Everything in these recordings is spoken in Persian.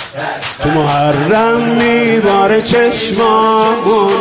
تو محرم میباره چشمامون،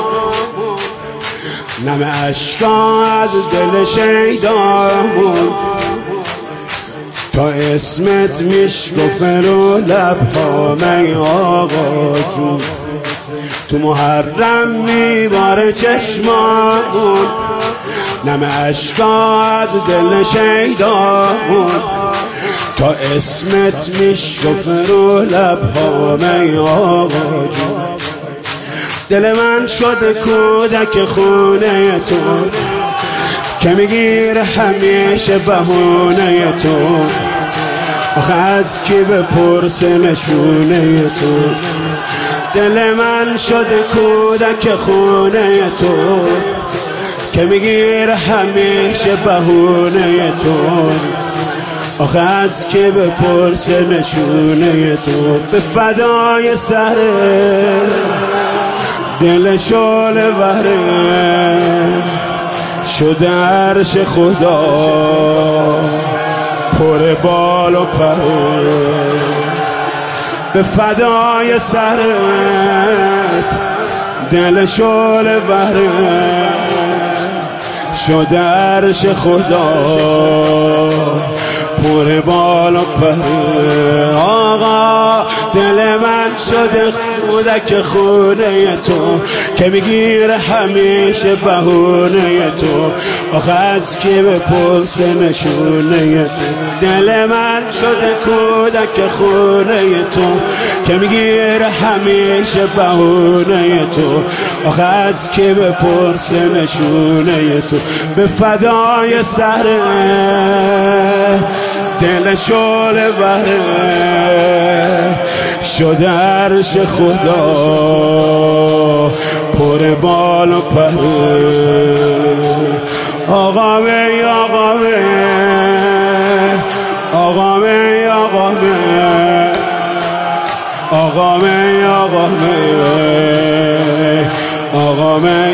نم اشکا از دل شیدامون، تا اسمت میشکفه رو لبهامه آقا جون. تو محرم میباره چشمامون، نم اشکا از دل شیدامون، تا اسمت میشکفه رو لبهامه آقا جون. دل من شده کودک خونه تو، که میگیره همیشه بهونه تو. آخه از کی بپرسه نشونه تو؟ دل من شده کودک خونه تو، که میگیره همیشه بهونه تو. آخه از کی بپرسه نشونه تو؟ به فدای سر دل شعله وره شده عرش خدا پر بال و پره. به فدای سرت دل شعله وره شده عرش خدا پر بال و پره. آقا دل من شده کودک خونه تو، که میگیره همیشه بهونه تو. آخه از کی بپرسه نشونه تو؟ دل من شده کودک خونه تو، که میگیره همیشه بهونه تو. آخه از کی بپرسه نشونه تو؟ به فدای سر دل شعله وره شده عرش خدا پر بال و پره. آقا می آقا می آقا می آقا می آقا می آقا می آقا می.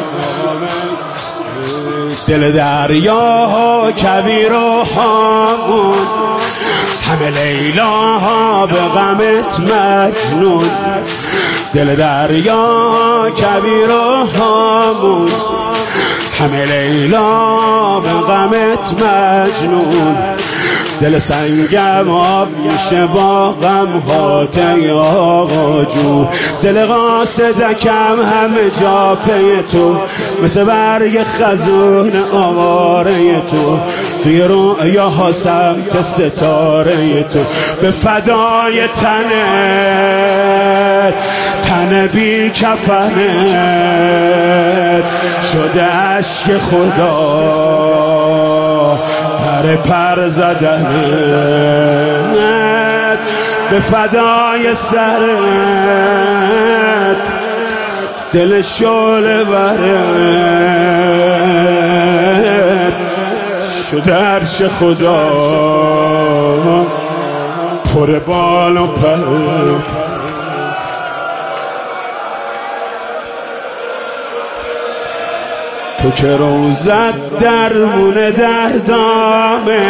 دل دریاها کویر و هامون، همه لیلاها به غمت مجنون. دل دریا کویر و هامون، همه لیلا به غمت مجنون. دل سنگم آب میشه با غم هاته آقا جون. دل قاصدکم همه جا پی تو، مثل برگ خزون آواره تو. توی رویاها سمت ستاره تو. به فدای تنت تن بی کفنت شده عشق خدا پر زدنت. به فدای سرت دل شعله ورت شده عرش خدا پر بال و پر. تو که روزت درمونه دردامه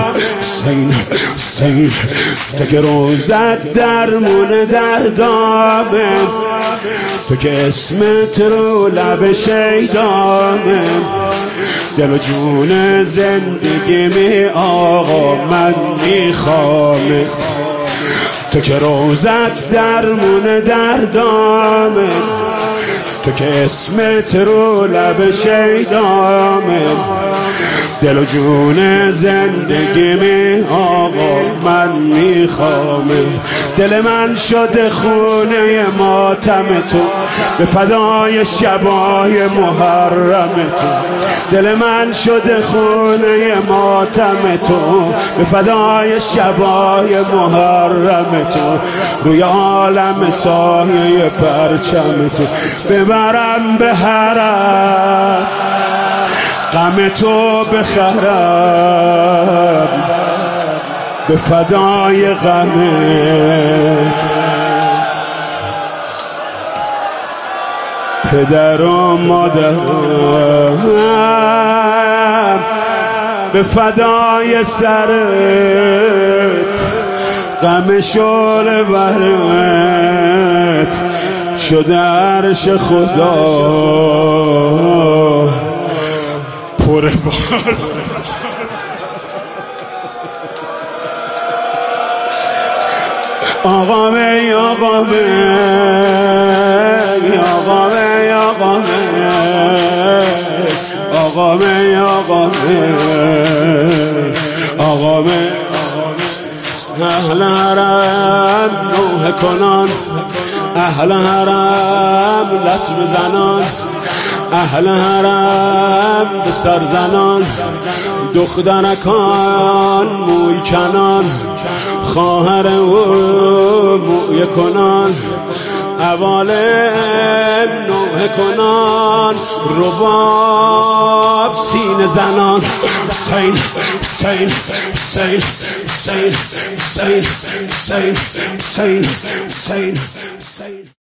سین، تو که روزت درمونه دردامه، تو که اسمت رو لب شیدامه. دل و جون زندگی می آقا من میخوامت. تو که روزت درمونه دردامه، تو که اسمت رو لب شیدامه. دل و جون زندگی می آقا من میخوامه. دل من شده خونه ماتم تو، به فدای شبای محرم تو. دل من شده خونه ماتم تو، به فدای شبای محرم تو. روی عالم سایه پرچم تو ببرم به حرم، غم تو بخرم به فدای غمت. پدر و مادرم به فدای سرت غم شعله برت شده عرش خدا پر بال. آقا می آقا می آقا می آقا می آقا می آقا می آقا می اهل حرم نوحه کنان، اهل حرم لطم زنان، اهل حرم به سر زنان، دخترکان موی کنان، خواهر او موی کنان، اواله نوحه کنان، رباب سینه زنان. حسین حسین حسین حسین حسین حسین حسین حسین حسین